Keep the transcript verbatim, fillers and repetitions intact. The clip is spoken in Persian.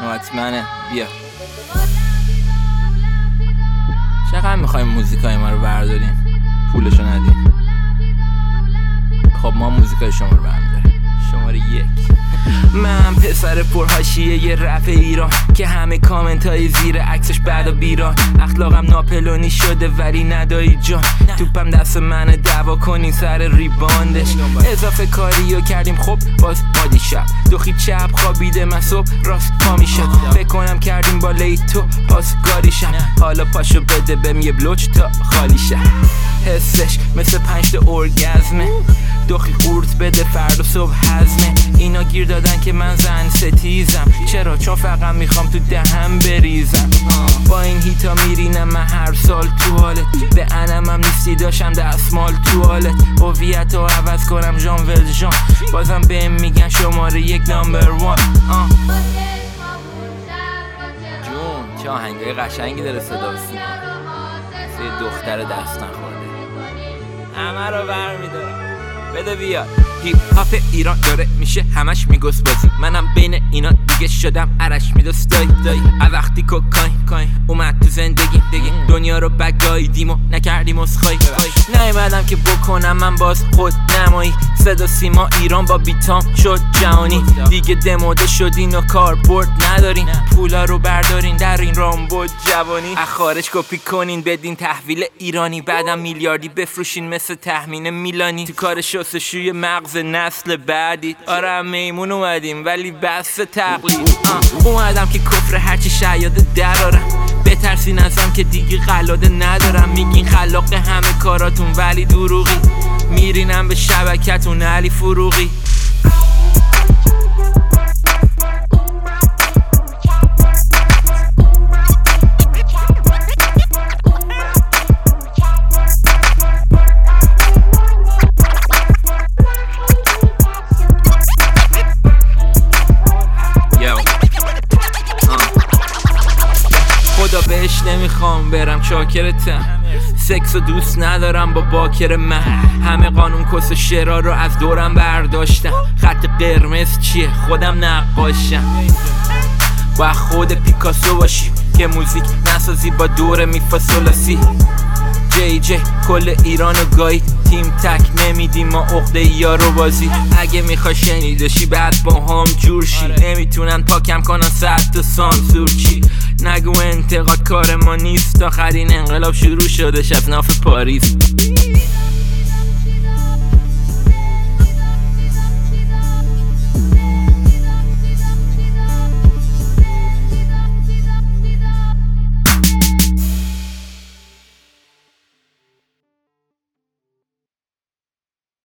نوبت منه. بیا. چقدر میخوایم موزیکای ما رو برداریم پولشو ندیم؟ خب ما موزیکای شما رو برمیداریم. شماره یک. من پسر پرحاشیه یه رپ ایران که همه کامنت های زیر عکسش بعد و بیران. اخلاقم ناپلونی شده ولی ندایی جان. توپم دست منه دعوا کنین سر ریباندش. اضافه کاریو کردیم خب باز مادی شب. دوخی چپ خوابیده من صبح راست پا میشد. فکر کنم کردیم با لیتو پاس گاریشم. حالا پاشو بده بهم یه بلوچ تا خالی شد. حسش مثل پنج تا ارگزمه. دوخی قورت بده فردا صبح هزمه. اینا گیر دادن که من زن ستیزم. چرا؟ چون فقط میخوام تو دهم بریزم. با این هیتا میرینم من هر سال تو حالت. به انمم نیستی داشتم دستمال تو حالت. هویت رو عوض کنم ژان ولژان. بازم بهم میگن شماره یک نامبر وان. جون چه آهنگای قشنگی داره صدا و سیما. مثل دختر دست نخورده همه رو برمیدارم. بده بیاد. هیپ هاپ ایران داره میشه همش میگوس بازی. منم بین اینا دیگه شدم عرش میدوست دایی دایی. وقتی کوکاین کاین اومد تو زندگی دیگه دنیا رو بگاییدیم و نکردیم اسخای. نیومدم که بکنم من باز خود نمایی. صدا سیما ایران با بیتام شد جهانی. دیگه دموده شدین و کاربرد ندارین. پولا رو بردارین در این رامبد جوانی. از خارج کپی کنین بدین تحویل ایرانی. بعدم میلیاردی بفروشین مثل تخمین میلانی. تو کار شستشوی مغز نسل بعدی. آره میمون اومدیم ولی بس تقلید. اومدم که کفر هرچی شیاده درارم. بترسین ازم که دیگه قلاده ندارم. میگین خلاق همه کاراتون ولی دروغی. میرینم به شبکتون علی فروغی. خدا بهش نمیخوام برم چاکرتم. سکس و دوست ندارم با باکر من. همه قانون کس و شعرها رو از دورم برداشتم. خط قرمز چیه؟ خودم نقاشم. با خود پیکاسو باشی که موزیک نسازی با دور میفاسولاسی. جی جی کل ایرانو گاهی تیم تک نمیدیم ما عقده یارو بازی. اگه میخوای شنیدشی بعد با هم جور شی. نمیتونن پاکم کنن صد تا سانسور چی. نگو انتقاد کار ما نیست. آخرین انقلاب شروع شدش از ناف پاریس.